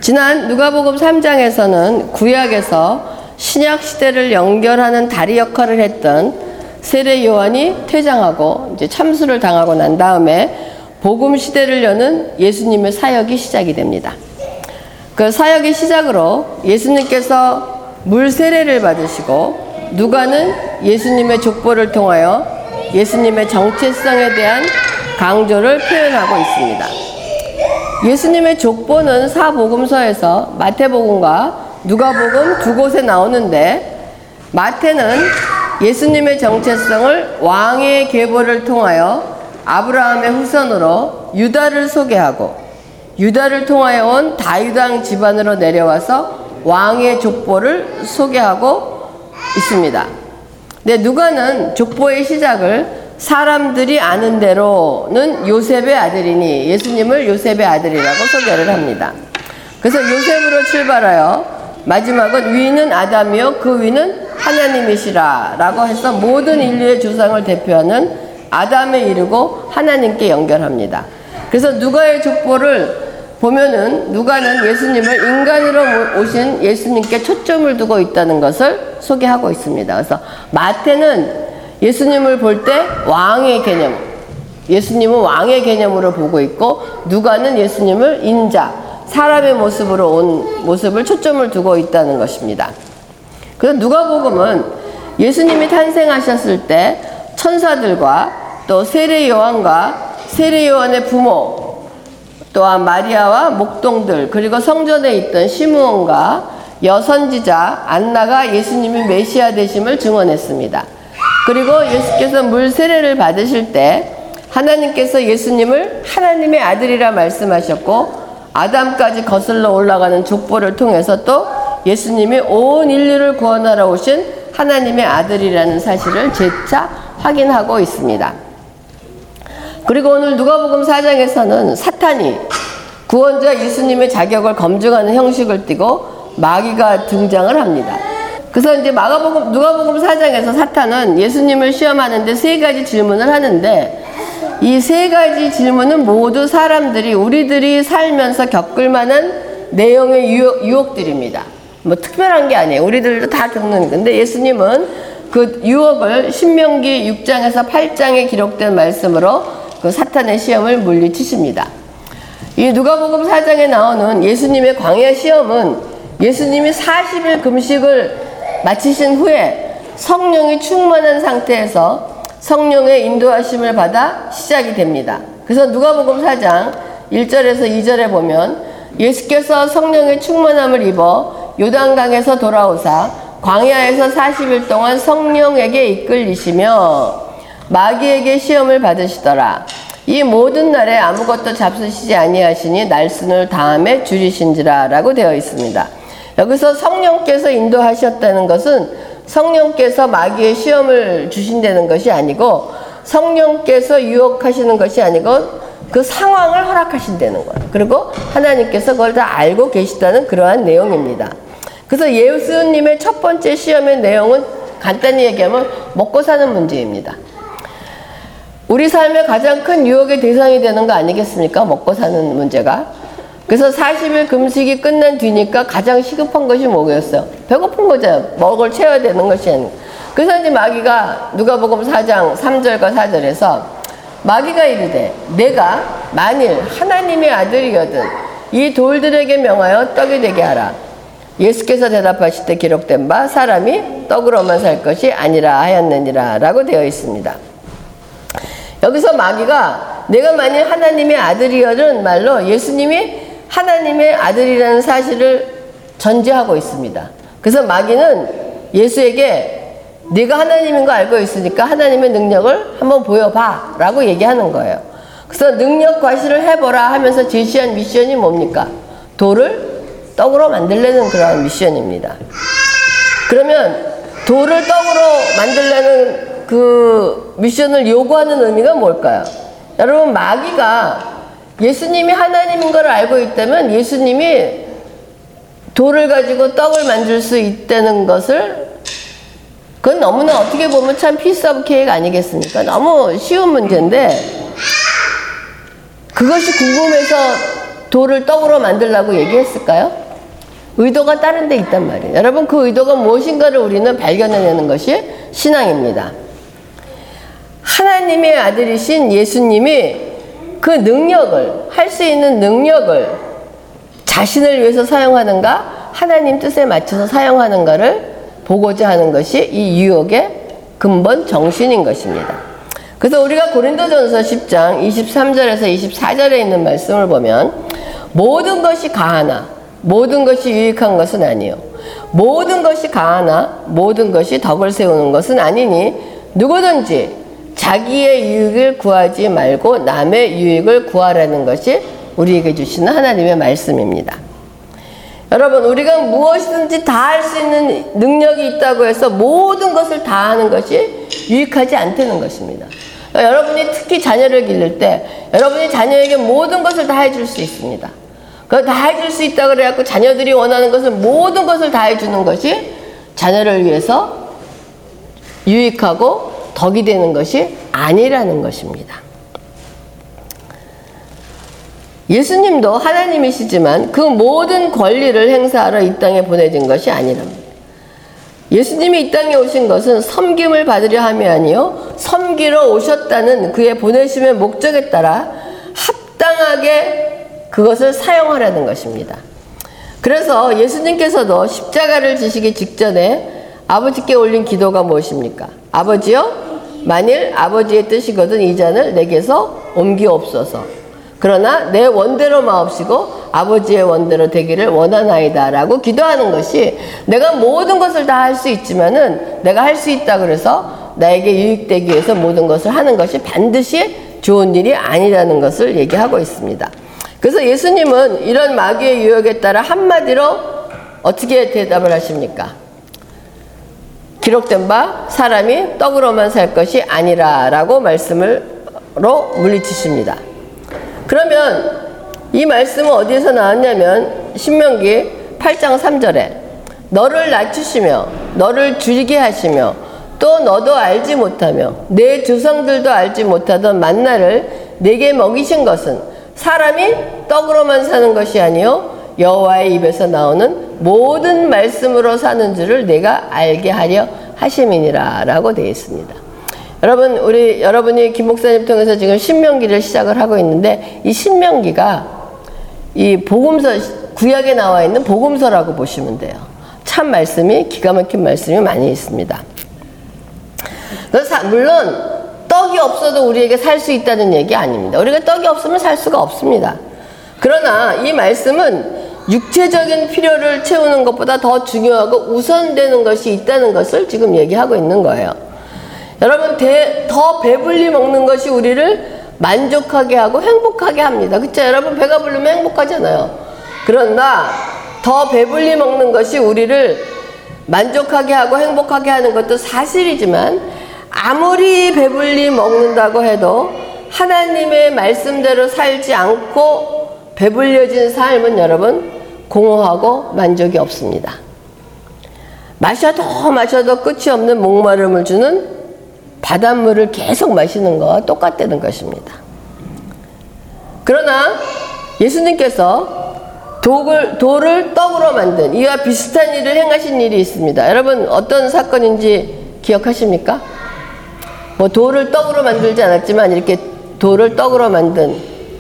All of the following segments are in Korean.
지난 누가복음 3장에서는 구약에서 신약 시대를 연결하는 다리 역할을 했던 세례 요한이 퇴장하고 이제 참수를 당하고 난 다음에 복음 시대를 여는 예수님의 사역이 시작이 됩니다. 그 사역의 시작으로 예수님께서 물 세례를 받으시고 누가는 예수님의 족보를 통하여 예수님의 정체성에 대한 강조를 표현하고 있습니다. 예수님의 족보는 사복음서에서 마태복음과 누가복음 두 곳에 나오는데, 마태는 예수님의 정체성을 왕의 계보를 통하여 아브라함의 후손으로 유다를 소개하고, 유다를 통하여 온 다윗왕 집안으로 내려와서 왕의 족보를 소개하고 있습니다. 근데 누가는 족보의 시작을 사람들이 아는 대로는 요셉의 아들이니 예수님을 요셉의 아들이라고 소개를 합니다. 그래서 요셉으로 출발하여 마지막은 위는 아담이요 그 위는 하나님이시라 라고 해서 모든 인류의 조상을 대표하는 아담에 이르고 하나님께 연결합니다. 그래서 누가의 족보를 보면은 누가는 예수님을 인간으로 오신 예수님께 초점을 두고 있다는 것을 소개하고 있습니다. 그래서 마태는 예수님을 볼 때 왕의 개념, 예수님은 왕의 개념으로 보고 있고, 누가는 예수님을 인자, 사람의 모습으로 온 모습을 초점을 두고 있다는 것입니다. 그래서 누가복음은 예수님이 탄생하셨을 때 천사들과 또 세례 요한과 세례 요한의 부모, 또한 마리아와 목동들, 그리고 성전에 있던 시므온과 여선지자 안나가 예수님이 메시아 되심을 증언했습니다. 그리고 예수께서 물 세례를 받으실 때 하나님께서 예수님을 하나님의 아들이라 말씀하셨고, 아담까지 거슬러 올라가는 족보를 통해서 또 예수님이 온 인류를 구원하러 오신 하나님의 아들이라는 사실을 재차 확인하고 있습니다. 그리고 오늘 누가복음 4장에서는 사탄이 구원자 예수님의 자격을 검증하는 형식을 띠고 마귀가 등장을 합니다. 그래서 이제 누가복음 4장에서 사탄은 예수님을 시험하는데 세 가지 질문을 하는데, 이 세 가지 질문은 모두 사람들이, 우리들이 살면서 겪을 만한 내용의 유혹들입니다. 뭐 특별한 게 아니에요. 우리들도 다 겪는 건데, 예수님은 그 유혹을 신명기 6장에서 8장에 기록된 말씀으로 그 사탄의 시험을 물리치십니다. 이 누가복음 4장에 나오는 예수님의 광야 시험은 예수님이 40일 금식을 마치신 후에 성령이 충만한 상태에서 성령의 인도하심을 받아 시작이 됩니다. 그래서 누가복음 4장 1절에서 2절에 보면 예수께서 성령의 충만함을 입어 요단강에서 돌아오사 광야에서 40일 동안 성령에게 이끌리시며 마귀에게 시험을 받으시더라. 이 모든 날에 아무것도 잡수시지 아니하시니 날순을 다함에 줄이신지라 라고 되어 있습니다. 여기서 성령께서 인도하셨다는 것은 성령께서 마귀의 시험을 주신다는 것이 아니고, 성령께서 유혹하시는 것이 아니고 그 상황을 허락하신다는 거예요. 그리고 하나님께서 그걸 다 알고 계시다는 그러한 내용입니다. 그래서 예수님의 첫 번째 시험의 내용은 간단히 얘기하면 먹고 사는 문제입니다. 우리 삶의 가장 큰 유혹의 대상이 되는 거 아니겠습니까? 먹고 사는 문제가. 그래서 40일 금식이 끝난 뒤니까 가장 시급한 것이 뭐겠어요? 배고픈 거죠. 먹을 채워야 되는 것이 아니고. 그래서 이제 마귀가 누가복음 4장 3절과 4절에서 마귀가 이르되 내가 만일 하나님의 아들이거든 이 돌들에게 명하여 떡이 되게 하라. 예수께서 대답하실 때 기록된 바 사람이 떡으로만 살 것이 아니라 하였느니라 라고 되어 있습니다. 여기서 마귀가 내가 만일 하나님의 아들이여는 말로 예수님이 하나님의 아들이라는 사실을 전제하고 있습니다. 그래서 마귀는 예수에게 네가 하나님인 거 알고 있으니까 하나님의 능력을 한번 보여봐 라고 얘기하는 거예요. 그래서 능력 과시를 해보라 하면서 제시한 미션이 뭡니까? 돌을 떡으로 만들려는 그런 미션입니다. 그러면 돌을 떡으로 만들려는 그 미션을 요구하는 의미가 뭘까요? 여러분, 마귀가 예수님이 하나님인 걸 알고 있다면 예수님이 돌을 가지고 떡을 만들 수 있다는 것을, 그건 너무나 어떻게 보면 참 피스 오브 케이크 아니겠습니까? 너무 쉬운 문제인데 그것이 궁금해서 돌을 떡으로 만들라고 얘기했을까요? 의도가 다른 데 있단 말이에요. 여러분, 그 의도가 무엇인가를 우리는 발견해내는 것이 신앙입니다. 하나님의 아들이신 예수님이 그 능력을, 할 수 있는 능력을 자신을 위해서 사용하는가, 하나님 뜻에 맞춰서 사용하는가를 보고자 하는 것이 이 유혹의 근본 정신인 것입니다. 그래서 우리가 고린도전서 10장 23절에서 24절에 있는 말씀을 보면 모든 것이 가하나 모든 것이 유익한 것은 아니요 모든 것이 가하나 모든 것이 덕을 세우는 것은 아니니 누구든지 자기의 유익을 구하지 말고 남의 유익을 구하라는 것이 우리에게 주시는 하나님의 말씀입니다. 여러분, 우리가 무엇이든지 다 할 수 있는 능력이 있다고 해서 모든 것을 다 하는 것이 유익하지 않다는 것입니다. 그러니까 여러분이 특히 자녀를 기를 때 여러분이 자녀에게 모든 것을 다 해줄 수 있습니다. 그걸 다 해줄 수 있다고 그래갖고 자녀들이 원하는 것을 모든 것을 다 해주는 것이 자녀를 위해서 유익하고 덕이 되는 것이 아니라는 것입니다. 예수님도 하나님이시지만 그 모든 권리를 행사하러 이 땅에 보내진 것이 아니랍니다. 예수님이 이 땅에 오신 것은 섬김을 받으려 함이 아니요 섬기러 오셨다는 그의 보내심의 목적에 따라 합당하게 그것을 사용하라는 것입니다. 그래서 예수님께서도 십자가를 지시기 직전에 아버지께 올린 기도가 무엇입니까? 아버지여, 만일 아버지의 뜻이거든 이 잔을 내게서 옮기옵소서. 그러나 내 원대로 마옵시고 아버지의 원대로 되기를 원하나이다 라고 기도하는 것이, 내가 모든 것을 다 할 수 있지만은 내가 할 수 있다 그래서 나에게 유익되기 위해서 모든 것을 하는 것이 반드시 좋은 일이 아니라는 것을 얘기하고 있습니다. 그래서 예수님은 이런 마귀의 유혹에 따라 한마디로 어떻게 대답을 하십니까? 기록된 바 사람이 떡으로만 살 것이 아니라 라고 말씀으로 물리치십니다. 그러면 이 말씀은 어디에서 나왔냐면 신명기 8장 3절에 너를 낮추시며 너를 줄이게 하시며 또 너도 알지 못하며 내 조상들도 알지 못하던 만나를 내게 먹이신 것은 사람이 떡으로만 사는 것이 아니요 여호와의 입에서 나오는 모든 말씀으로 사는 줄을 내가 알게 하려 하심이니라 라고 되어 있습니다. 여러분이 김 목사님 통해서 지금 신명기를 시작을 하고 있는데 이 신명기가 이 복음서, 구약에 나와 있는 복음서라고 보시면 돼요. 참 말씀이, 기가 막힌 말씀이 많이 있습니다. 그래서 물론 떡이 없어도 우리에게 살 수 있다는 얘기 아닙니다. 우리가 떡이 없으면 살 수가 없습니다. 그러나 이 말씀은 육체적인 필요를 채우는 것보다 더 중요하고 우선되는 것이 있다는 것을 지금 얘기하고 있는 거예요. 여러분, 더 배불리 먹는 것이 우리를 만족하게 하고 행복하게 합니다. 그쵸? 여러분, 배가 부르면 행복하잖아요. 그러나 더 배불리 먹는 것이 우리를 만족하게 하고 행복하게 하는 것도 사실이지만 아무리 배불리 먹는다고 해도 하나님의 말씀대로 살지 않고 배불려진 삶은 여러분 공허하고 만족이 없습니다. 마셔도 끝이 없는 목마름을 주는 바닷물을 계속 마시는 것과 똑같다는 것입니다. 그러나 예수님께서 돌을 떡으로 만든 이와 비슷한 일을 행하신 일이 있습니다. 여러분, 어떤 사건인지 기억하십니까? 뭐 돌을 떡으로 만들지 않았지만 이렇게 돌을 떡으로 만든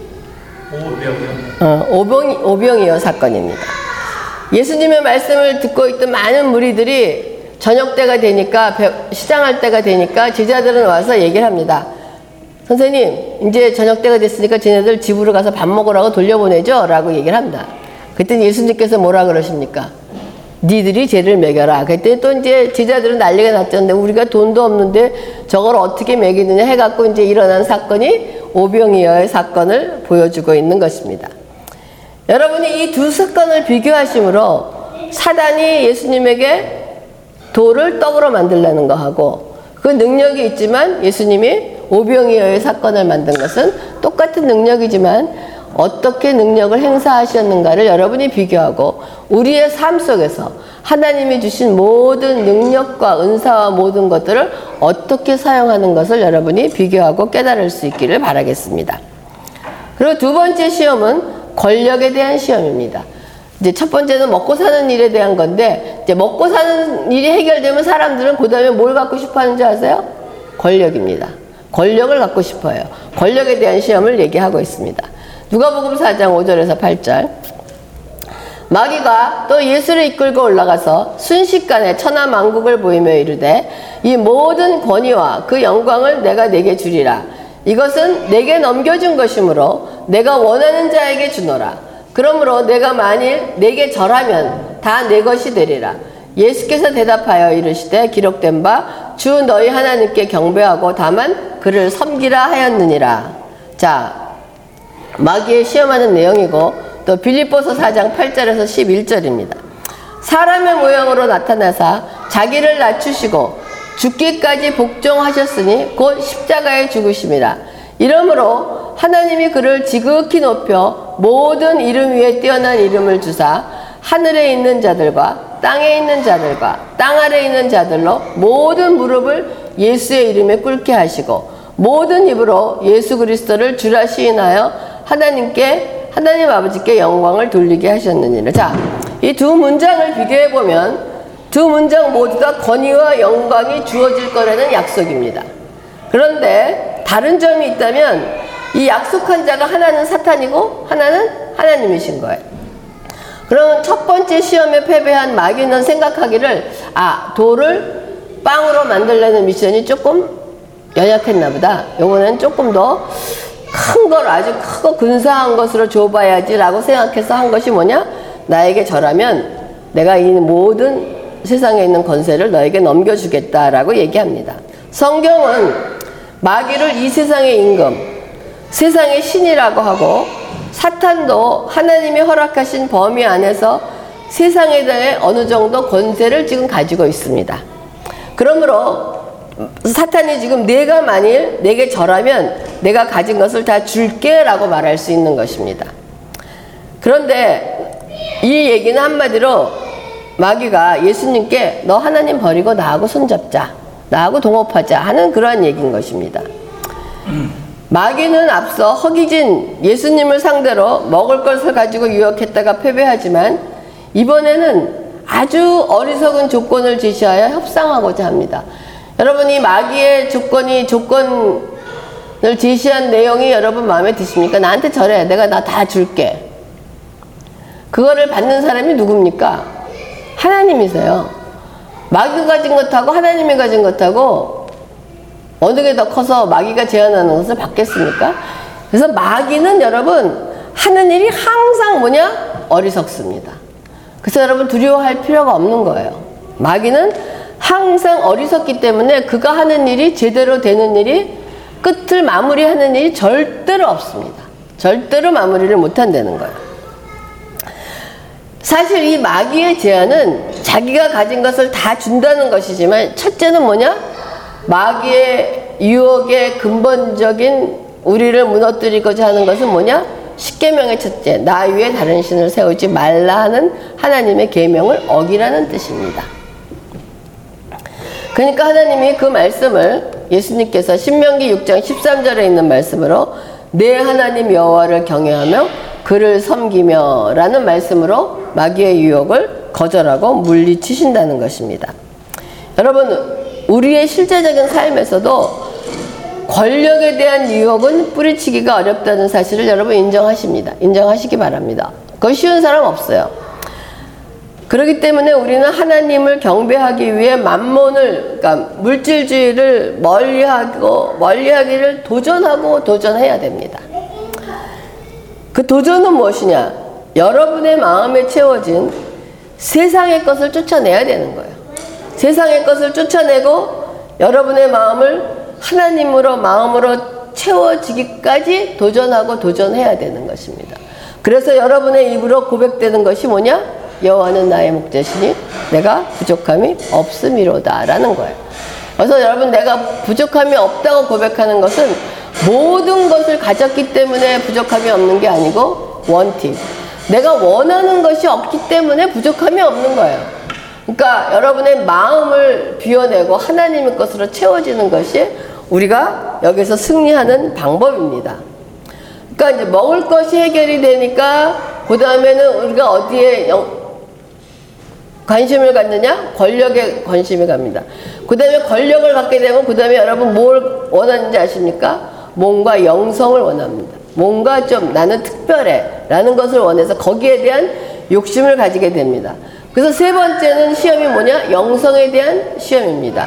오병이어 사건입니다. 예수님의 말씀을 듣고 있던 많은 무리들이 저녁 때가 되니까, 시장할 때가 되니까 제자들은 와서 얘기를 합니다. 선생님, 이제 저녁 때가 됐으니까 쟤네들 집으로 가서 밥 먹으라고 돌려보내죠? 라고 얘기를 합니다. 그랬더니 예수님께서 뭐라 그러십니까? 니들이 쟤를 먹여라. 그랬더니 또 이제 제자들은 난리가 났던데 우리가 돈도 없는데 저걸 어떻게 먹이느냐 해갖고 이제 일어난 사건이 오병이어의 사건을 보여주고 있는 것입니다. 여러분이 이 두 사건을 비교하심으로 사단이 예수님에게 돌을 떡으로 만들라는 거하고 그 능력이 있지만 예수님이 오병이어의 사건을 만든 것은 똑같은 능력이지만 어떻게 능력을 행사하셨는가를 여러분이 비교하고 우리의 삶 속에서 하나님이 주신 모든 능력과 은사와 모든 것들을 어떻게 사용하는 것을 여러분이 비교하고 깨달을 수 있기를 바라겠습니다. 그리고 두 번째 시험은 권력에 대한 시험입니다. 이제 첫 번째는 먹고 사는 일에 대한 건데, 이제 먹고 사는 일이 해결되면 사람들은 그 다음에 뭘 갖고 싶어 하는지 아세요? 권력입니다. 권력을 갖고 싶어요. 권력에 대한 시험을 얘기하고 있습니다. 누가복음 4장 5절에서 8절. 마귀가 또 예수를 이끌고 올라가서 순식간에 천하만국을 보이며 이르되 이 모든 권위와 그 영광을 내가 네게 주리라. 이것은 내게 넘겨준 것이므로 내가 원하는 자에게 주노라. 그러므로 내가 만일 내게 절하면 다 내 것이 되리라. 예수께서 대답하여 이르시되 기록된 바 주 너희 하나님께 경배하고 다만 그를 섬기라 하였느니라. 자, 마귀의 시험하는 내용이고 또 빌립보서 4장 8절에서 11절입니다. 사람의 모양으로 나타나사 자기를 낮추시고 죽기까지 복종하셨으니 곧 십자가에 죽으심이라. 이러므로 하나님이 그를 지극히 높여 모든 이름 위에 뛰어난 이름을 주사 하늘에 있는 자들과 땅에 있는 자들과 땅 아래에 있는 자들로 모든 무릎을 예수의 이름에 꿇게 하시고 모든 입으로 예수 그리스도를 주라 시인하여 하나님 아버지께 영광을 돌리게 하셨느니라. 자, 이 두 문장을 비교해보면 두 문장 모두 다 권위와 영광이 주어질 거라는 약속입니다. 그런데 다른 점이 있다면 이 약속한 자가 하나는 사탄이고 하나는 하나님이신 거예요. 그럼 첫 번째 시험에 패배한 마귀는 생각하기를 돌을 빵으로 만들려는 미션이 조금 연약했나 보다. 요거는 조금 더 큰 걸 아주 크고 근사한 것으로 줘봐야지 라고 생각해서 한 것이 뭐냐? 나에게 절하면 내가 이 모든 세상에 있는 권세를 너에게 넘겨주겠다라고 얘기합니다. 성경은 마귀를 이 세상의 임금, 세상의 신이라고 하고 사탄도 하나님이 허락하신 범위 안에서 세상에 대해 어느 정도 권세를 지금 가지고 있습니다. 그러므로 사탄이 지금 내가 만일 내게 절하면 내가 가진 것을 다 줄게 라고 말할 수 있는 것입니다. 그런데 이 얘기는 한마디로 마귀가 예수님께 너 하나님 버리고 나하고 손잡자, 나하고 동업하자 하는 그러한 얘기인 것입니다. 마귀는 앞서 허기진 예수님을 상대로 먹을 것을 가지고 유혹했다가 패배하지만 이번에는 아주 어리석은 조건을 제시하여 협상하고자 합니다. 여러분, 이 마귀의 조건을 제시한 내용이 여러분 마음에 드십니까? 나한테 절해. 내가 나 다 줄게. 그거를 받는 사람이 누굽니까? 하나님이세요. 마귀가 가진 것하고 하나님이 가진 것하고 어느 게 더 커서 마귀가 제안하는 것을 받겠습니까? 그래서 마귀는 여러분 하는 일이 항상 뭐냐? 어리석습니다. 그래서 여러분 두려워할 필요가 없는 거예요. 마귀는 항상 어리석기 때문에 그가 하는 일이 제대로 되는 일이 끝을 마무리하는 일이 절대로 없습니다. 절대로 마무리를 못한다는 거예요. 사실 이 마귀의 제안은 자기가 가진 것을 다 준다는 것이지만 첫째는 뭐냐? 마귀의 유혹의 근본적인 우리를 무너뜨리고자 하는 것은 뭐냐? 십계명의 첫째, 나 위에 다른 신을 세우지 말라 하는 하나님의 계명을 어기라는 뜻입니다. 그러니까 하나님이 그 말씀을 예수님께서 신명기 6장 13절에 있는 말씀으로 내 하나님 여호와를 경외하며 그를 섬기며 라는 말씀으로 마귀의 유혹을 거절하고 물리치신다는 것입니다. 여러분, 우리의 실제적인 삶에서도 권력에 대한 유혹은 뿌리치기가 어렵다는 사실을 여러분 인정하십니다. 인정하시기 바랍니다. 그건 쉬운 사람 없어요. 그렇기 때문에 우리는 하나님을 경배하기 위해 만몬을, 그러니까 물질주의를 멀리하기를 도전해야 됩니다. 그 도전은 무엇이냐? 여러분의 마음에 채워진 세상의 것을 쫓아내야 되는 거예요. 세상의 것을 쫓아내고 여러분의 마음을 하나님으로 마음으로 채워지기까지 도전해야 되는 것입니다. 그래서 여러분의 입으로 고백되는 것이 뭐냐? 여호와는 나의 목자시니 내가 부족함이 없음이로다 라는 거예요. 그래서 여러분, 내가 부족함이 없다고 고백하는 것은 모든 것을 가졌기 때문에 부족함이 없는 게 아니고 원팀, 내가 원하는 것이 없기 때문에 부족함이 없는 거예요. 그러니까 여러분의 마음을 비워내고 하나님의 것으로 채워지는 것이 우리가 여기서 승리하는 방법입니다. 그러니까 이제 먹을 것이 해결이 되니까 그 다음에는 우리가 어디에 관심을 갖느냐? 권력에 관심이 갑니다. 그 다음에 권력을 갖게 되면 그 다음에 여러분 뭘 원하는지 아십니까? 뭔가 영성을 원합니다. 뭔가 좀 나는 특별해 라는 것을 원해서 거기에 대한 욕심을 가지게 됩니다. 그래서 세 번째는 시험이 뭐냐? 영성에 대한 시험입니다.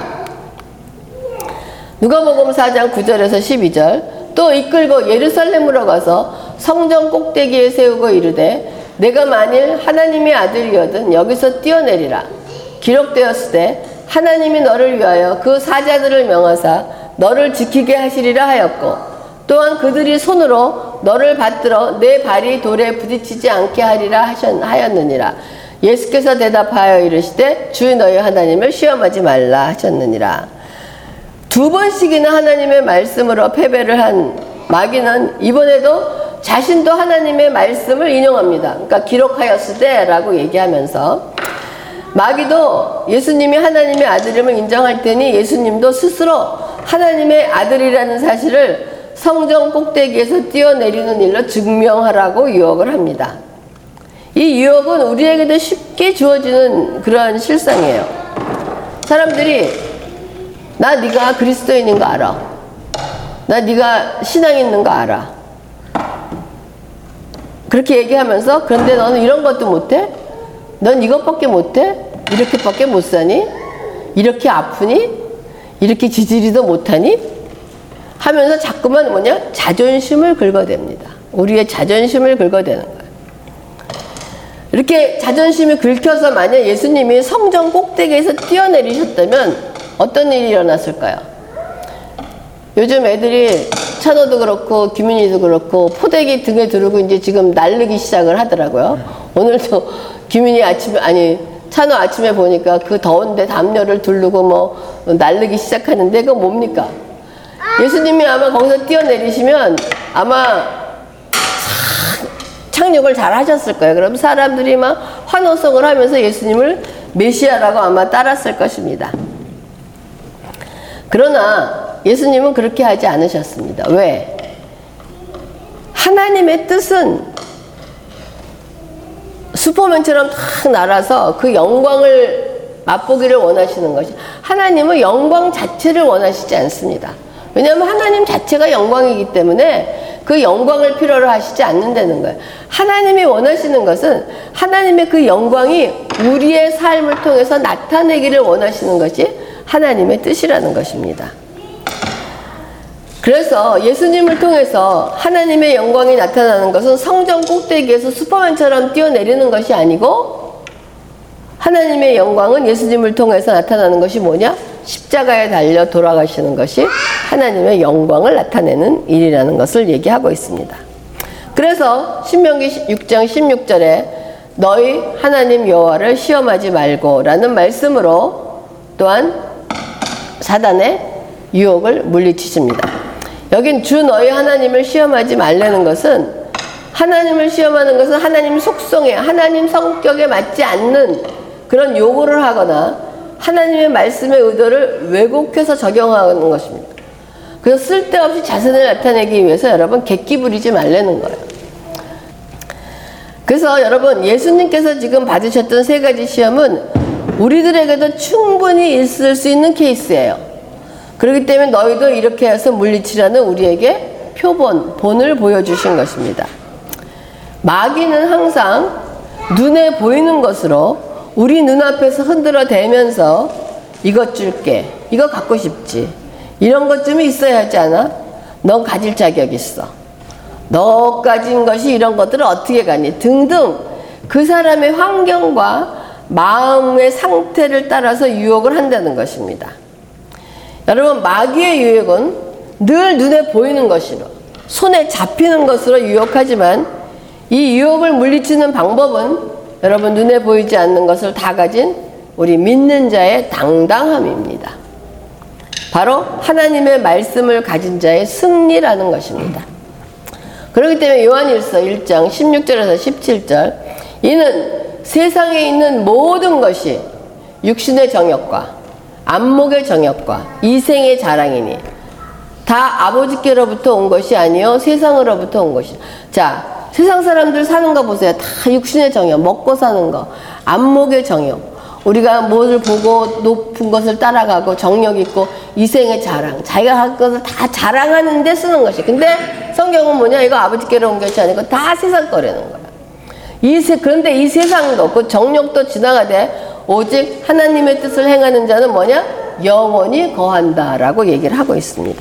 누가복음 4장 9절에서 12절 또 이끌고 예루살렘으로 가서 성전 꼭대기에 세우고 이르되 내가 만일 하나님의 아들이거든 여기서 뛰어내리라. 기록되었을 때 하나님이 너를 위하여 그 사자들을 명하사 너를 지키게 하시리라 하였고 또한 그들이 손으로 너를 받들어 내 발이 돌에 부딪히지 않게 하리라 하였느니라. 예수께서 대답하여 이르시되 주 너희 하나님을 시험하지 말라 하셨느니라. 두 번씩이나 하나님의 말씀으로 패배를 한 마귀는 이번에도 자신도 하나님의 말씀을 인용합니다. 그러니까 기록하였을 때 라고 얘기하면서 마귀도 예수님이 하나님의 아들임을 인정할 테니 예수님도 스스로 하나님의 아들이라는 사실을 성전 꼭대기에서 뛰어내리는 일로 증명하라고 유혹을 합니다. 이 유혹은 우리에게도 쉽게 주어지는 그러한 실상이에요. 사람들이 나 네가 그리스도인인 거 알아. 나 네가 신앙 있는 거 알아. 그렇게 얘기하면서 그런데 너는 이런 것도 못해? 넌 이것밖에 못해? 이렇게밖에 못 사니? 이렇게 아프니? 이렇게 지지리도 못하니? 하면서 자꾸만 뭐냐? 자존심을 긁어댑니다. 우리의 자존심을 긁어대는 거예요. 이렇게 자존심이 긁혀서 만약 예수님이 성전 꼭대기에서 뛰어내리셨다면 어떤 일이 일어났을까요? 요즘 애들이 찬호도 그렇고 규민이도 그렇고 포대기 등에 두르고 이제 지금 날르기 시작을 하더라고요. 오늘도 규민이 찬호 아침에 보니까 그 더운데 담요를 두르고 뭐 날르기 시작하는데 그거 뭡니까? 예수님이 아마 거기서 뛰어내리시면 아마 착륙을 잘 하셨을 거예요. 그럼 사람들이 막 환호성을 하면서 예수님을 메시아라고 아마 따랐을 것입니다. 그러나 예수님은 그렇게 하지 않으셨습니다. 왜? 하나님의 뜻은 슈퍼맨처럼 탁 날아서 그 영광을 맛보기를 원하시는 것이 하나님은 영광 자체를 원하시지 않습니다. 왜냐하면 하나님 자체가 영광이기 때문에 그 영광을 필요로 하시지 않는다는 거예요. 하나님이 원하시는 것은 하나님의 그 영광이 우리의 삶을 통해서 나타내기를 원하시는 것이 하나님의 뜻이라는 것입니다. 그래서 예수님을 통해서 하나님의 영광이 나타나는 것은 성전 꼭대기에서 슈퍼맨처럼 뛰어내리는 것이 아니고 하나님의 영광은 예수님을 통해서 나타나는 것이 뭐냐? 십자가에 달려 돌아가시는 것이 하나님의 영광을 나타내는 일이라는 것을 얘기하고 있습니다. 그래서 신명기 6장 16절에 너희 하나님 여호와를 시험하지 말고 라는 말씀으로 또한 사단의 유혹을 물리치십니다. 여긴 주 너희 하나님을 시험하지 말라는 것은 하나님을 시험하는 것은 하나님 속성에 하나님 성격에 맞지 않는 그런 요구를 하거나 하나님의 말씀의 의도를 왜곡해서 적용하는 것입니다. 그래서 쓸데없이 자신을 나타내기 위해서 여러분 객기 부리지 말라는 거예요. 그래서 여러분 예수님께서 지금 받으셨던 세 가지 시험은 우리들에게도 충분히 있을 수 있는 케이스예요. 그렇기 때문에 너희도 이렇게 해서 물리치라는 우리에게 본을 보여주신 것입니다. 마귀는 항상 눈에 보이는 것으로 우리 눈앞에서 흔들어 대면서 이것 줄게, 이거 갖고 싶지, 이런 것쯤이 있어야 하지 않아? 넌 가질 자격 있어. 너 가진 것이 이런 것들을 어떻게 가니? 등등 그 사람의 환경과 마음의 상태를 따라서 유혹을 한다는 것입니다. 여러분 마귀의 유혹은 늘 눈에 보이는 것으로 손에 잡히는 것으로 유혹하지만 이 유혹을 물리치는 방법은 여러분 눈에 보이지 않는 것을 다 가진 우리 믿는 자의 당당함입니다. 바로 하나님의 말씀을 가진 자의 승리라는 것입니다. 그렇기 때문에 요한일서 1장 16절에서 17절 이는 세상에 있는 모든 것이 육신의 정욕과 안목의 정욕과 이생의 자랑이니 다 아버지께로부터 온 것이 아니요 세상으로부터 온 것이다. 자, 세상 사람들 사는 거 보세요. 다 육신의 정욕, 먹고 사는 거, 안목의 정욕. 우리가 뭐를 보고 높은 것을 따라가고 정력 있고 이생의 자랑, 자기가 할 것을 다 자랑하는 데 쓰는 것이. 근데 성경은 뭐냐? 이거 아버지께로 온 것이 아니고 다 세상 거라는 거야. 그런데 이 세상도 그 정력도 지나가되 오직 하나님의 뜻을 행하는 자는 뭐냐? 영원히 거한다라고 얘기를 하고 있습니다.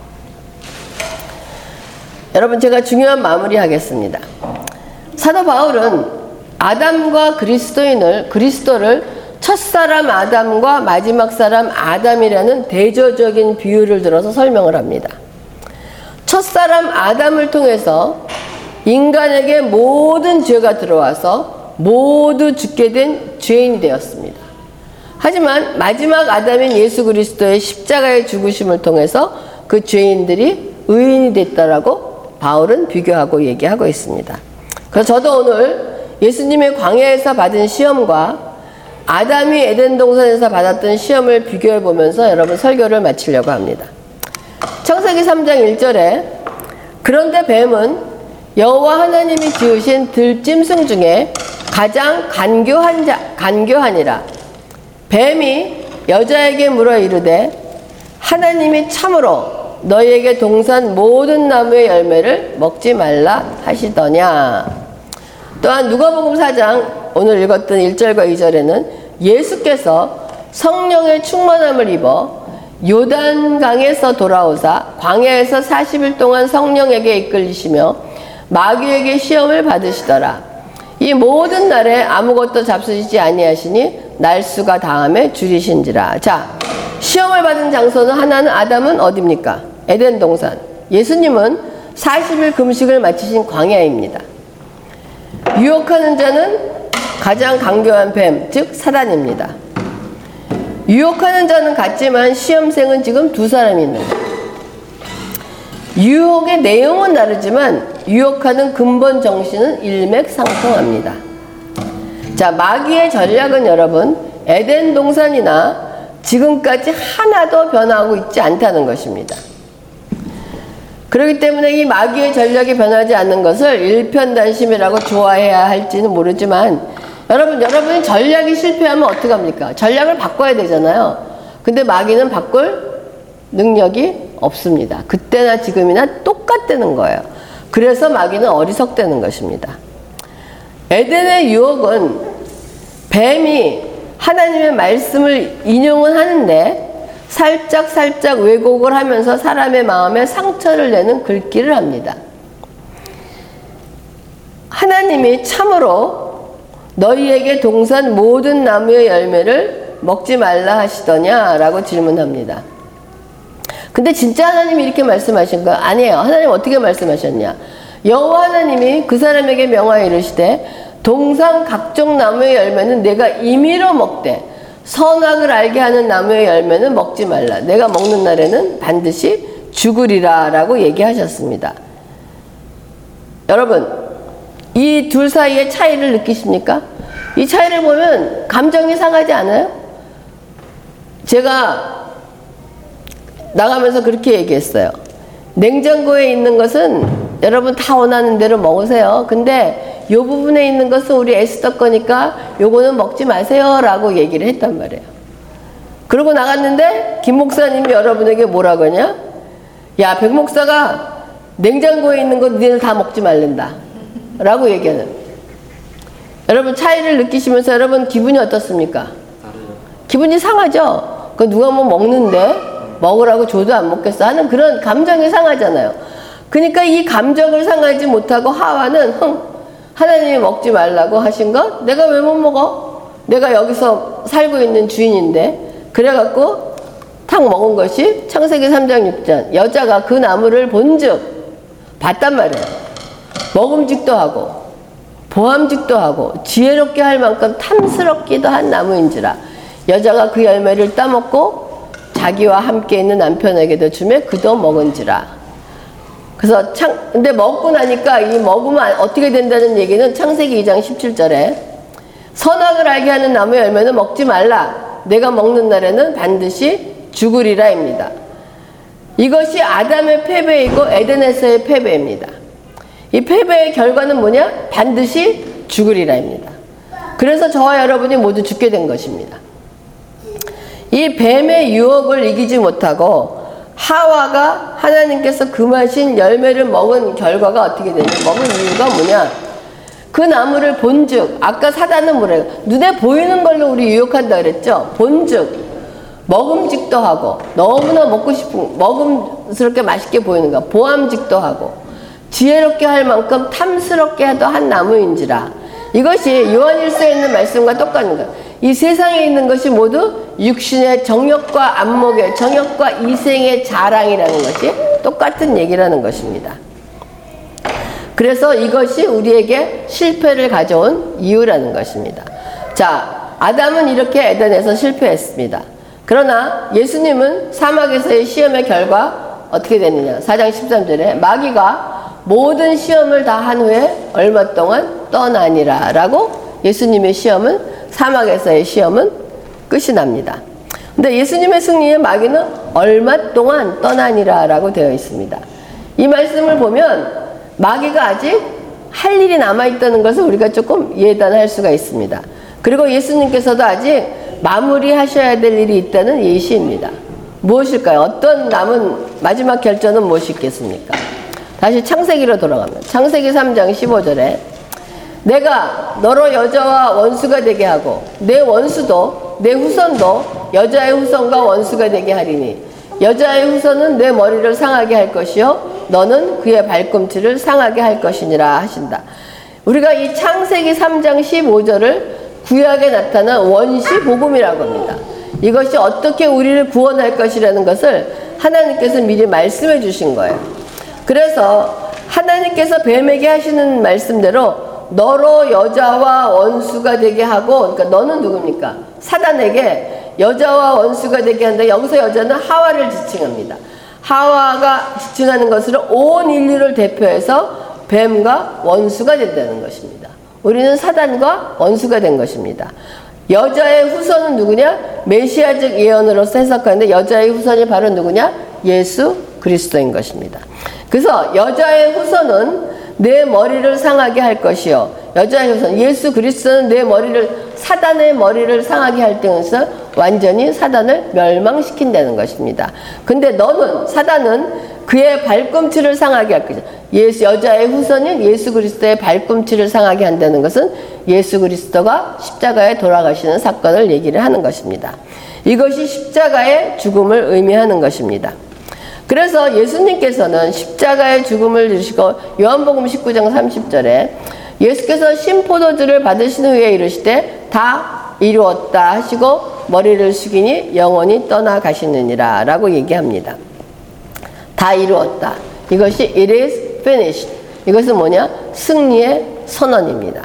여러분, 제가 중요한 마무리 하겠습니다. 사도 바울은 아담과 그리스도를 첫사람 아담과 마지막 사람 아담이라는 대조적인 비유를 들어서 설명을 합니다. 첫사람 아담을 통해서 인간에게 모든 죄가 들어와서 모두 죽게 된 죄인이 되었습니다. 하지만 마지막 아담인 예수 그리스도의 십자가의 죽으심을 통해서 그 죄인들이 의인이 됐다라고 바울은 비교하고 얘기하고 있습니다. 그래서 저도 오늘 예수님의 광야에서 받은 시험과 아담이 에덴 동산에서 받았던 시험을 비교해 보면서 여러분 설교를 마치려고 합니다. 창세기 3장 1절에 그런데 뱀은 여호와 하나님이 지으신 들짐승 중에 가장 간교하니라. 뱀이 여자에게 물어 이르되 하나님이 참으로 너희에게 동산 모든 나무의 열매를 먹지 말라 하시더냐. 또한 누가복음 4장 오늘 읽었던 1절과 2절에는 예수께서 성령의 충만함을 입어 요단강에서 돌아오사 광야에서 40일 동안 성령에게 이끌리시며 마귀에게 시험을 받으시더라. 이 모든 날에 아무것도 잡수시지 아니하시니 날수가 다함에 줄이신지라. 자, 시험을 받은 장소는 하나는 아담은 어디입니까? 에덴 동산. 예수님은 40일 금식을 마치신 광야입니다. 유혹하는 자는 가장 강교한 뱀, 즉 사단입니다. 유혹하는 자는 같지만 시험생은 지금 두 사람이 있는 거예요. 유혹의 내용은 다르지만 유혹하는 근본 정신은 일맥상통합니다. 자, 마귀의 전략은 여러분 에덴 동산이나 지금까지 하나도 변하고 있지 않다는 것입니다. 그렇기 때문에 이 마귀의 전략이 변하지 않는 것을 일편단심이라고 좋아해야 할지는 모르지만 여러분이 전략이 실패하면 어떡합니까? 전략을 바꿔야 되잖아요. 근데 마귀는 바꿀 능력이 없습니다. 그때나 지금이나 똑같다는 거예요. 그래서 마귀는 어리석다는 것입니다. 에덴의 유혹은 뱀이 하나님의 말씀을 인용은 하는데 살짝 왜곡을 하면서 사람의 마음에 상처를 내는 글귀를 합니다. 하나님이 참으로 너희에게 동산 모든 나무의 열매를 먹지 말라 하시더냐라고 질문합니다. 근데 진짜 하나님이 이렇게 말씀하신 거 아니에요. 하나님 어떻게 말씀하셨냐? 여호와 하나님이 그 사람에게 명하여 이르시되 동산 각종 나무의 열매는 내가 임의로 먹되 선악을 알게 하는 나무의 열매는 먹지 말라. 내가 먹는 날에는 반드시 죽으리라 라고 얘기하셨습니다. 여러분, 이 둘 사이의 차이를 느끼십니까? 이 차이를 보면 감정이 상하지 않아요? 제가 나가면서 그렇게 얘기했어요. 냉장고에 있는 것은 여러분 다 원하는 대로 먹으세요. 근데 요 부분에 있는 것은 우리 에스더 거니까 요거는 먹지 마세요 라고 얘기를 했단 말이에요. 그러고 나갔는데 김 목사님이 여러분에게 뭐라고 하냐? 야, 백 목사가 냉장고에 있는 거 니네들 다 먹지 말란다 라고 얘기하는. 여러분 차이를 느끼시면서 여러분 기분이 어떻습니까? 기분이 상하죠? 그 누가 뭐 먹는데 먹으라고 줘도 안 먹겠어 하는 그런 감정이 상하잖아요. 그러니까 이 감정을 상하지 못하고 하와는 하나님이 먹지 말라고 하신 것 내가 왜 못 먹어? 내가 여기서 살고 있는 주인인데. 그래갖고 탁 먹은 것이 창세기 3장 6절 여자가 그 나무를 본즉 봤단 말이에요. 먹음직도 하고 보암직도 하고 지혜롭게 할 만큼 탐스럽기도 한 나무인지라. 여자가 그 열매를 따먹고 자기와 함께 있는 남편에게도 주매 그도 먹은지라. 그래서 근데 먹고 나니까 이 먹으면 어떻게 된다는 얘기는 창세기 2장 17절에 선악을 알게 하는 나무의 열매는 먹지 말라. 내가 먹는 날에는 반드시 죽으리라입니다. 이것이 아담의 패배이고 에덴에서의 패배입니다. 이 패배의 결과는 뭐냐? 반드시 죽으리라입니다. 그래서 저와 여러분이 모두 죽게 된 것입니다. 이 뱀의 유혹을 이기지 못하고 하와가 하나님께서 금하신 열매를 먹은 결과가 어떻게 되냐? 먹은 이유가 뭐냐? 그 나무를 본즉, 아까 사단은 뭐래요? 눈에 보이는 걸로 우리 유혹한다 그랬죠? 본즉 먹음직도 하고, 너무나 먹고 싶은, 먹음스럽게 맛있게 보이는 거, 보암직도 하고, 지혜롭게 할 만큼 탐스럽게 하도 한 나무인지라. 이것이 요한일서에 있는 말씀과 똑같은 거예요. 이 세상에 있는 것이 모두 육신의 정욕과 안목의 정욕과 이생의 자랑이라는 것이 똑같은 얘기라는 것입니다. 그래서 이것이 우리에게 실패를 가져온 이유라는 것입니다. 자, 아담은 이렇게 에덴에서 실패했습니다. 그러나 예수님은 사막에서의 시험의 결과 어떻게 됐느냐? 4장 13절에 마귀가 모든 시험을 다 한 후에 얼마 동안 떠나니라 라고 예수님의 시험은, 사막에서의 시험은 끝이 납니다. 근데 예수님의 승리에 마귀는 얼마 동안 떠나니라 라고 되어 있습니다. 이 말씀을 보면 마귀가 아직 할 일이 남아있다는 것을 우리가 조금 예단할 수가 있습니다. 그리고 예수님께서도 아직 마무리하셔야 될 일이 있다는 예시입니다. 무엇일까요? 어떤 남은 마지막 결정은 무엇이 있겠습니까? 다시 창세기로 돌아가면 창세기 3장 15절에 내가 너로 여자와 원수가 되게 하고 내 원수도 내 후손도 여자의 후손과 원수가 되게 하리니 여자의 후손은 내 머리를 상하게 할 것이요 너는 그의 발꿈치를 상하게 할 것이니라 하신다. 우리가 이 창세기 3장 15절을 구약에 나타난 원시 복음이라고 합니다. 이것이 어떻게 우리를 구원할 것이라는 것을 하나님께서 미리 말씀해 주신 거예요. 그래서 하나님께서 뱀에게 하시는 말씀대로 너로 여자와 원수가 되게 하고, 그러니까 너는 누굽니까? 사단에게 여자와 원수가 되게 한다. 여기서 여자는 하와를 지칭합니다. 하와가 지칭하는 것으로 온 인류를 대표해서 뱀과 원수가 된다는 것입니다. 우리는 사단과 원수가 된 것입니다. 여자의 후손은 누구냐? 메시아적 예언으로서 해석하는데 여자의 후손이 바로 누구냐? 예수 그리스도인 것입니다. 그래서 여자의 후손은 내 머리를 상하게 할 것이요. 여자의 후손, 예수 그리스도는 내 머리를, 사단의 머리를 상하게 할 등에서 완전히 사단을 멸망시킨다는 것입니다. 근데 너는, 사단은 그의 발꿈치를 상하게 할 것이다. 여자의 후손인 예수 그리스도의 발꿈치를 상하게 한다는 것은 예수 그리스도가 십자가에 돌아가시는 사건을 얘기를 하는 것입니다. 이것이 십자가의 죽음을 의미하는 것입니다. 그래서 예수님께서는 십자가의 죽음을 이루시고 요한복음 19장 30절에 예수께서 신포도주를 받으신 후에 이르시되 다 이루었다 하시고 머리를 숙이니 영원히 떠나가시느니라 라고 얘기합니다. 다 이루었다. 이것이 it is finished. 이것은 뭐냐? 승리의 선언입니다.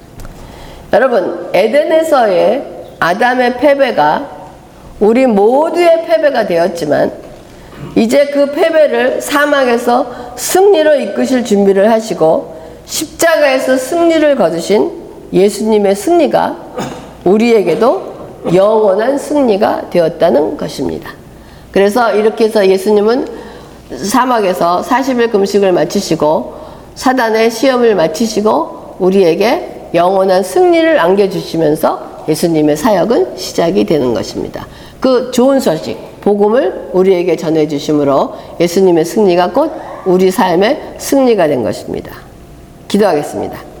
여러분, 에덴에서의 아담의 패배가 우리 모두의 패배가 되었지만 이제 그 패배를 사막에서 승리로 이끄실 준비를 하시고 십자가에서 승리를 거두신 예수님의 승리가 우리에게도 영원한 승리가 되었다는 것입니다. 그래서 이렇게 해서 예수님은 사막에서 40일 금식을 마치시고 사단의 시험을 마치시고 우리에게 영원한 승리를 안겨주시면서 예수님의 사역은 시작이 되는 것입니다. 그 좋은 소식, 복음을 우리에게 전해주심으로 예수님의 승리가 곧 우리 삶의 승리가 된 것입니다. 기도하겠습니다.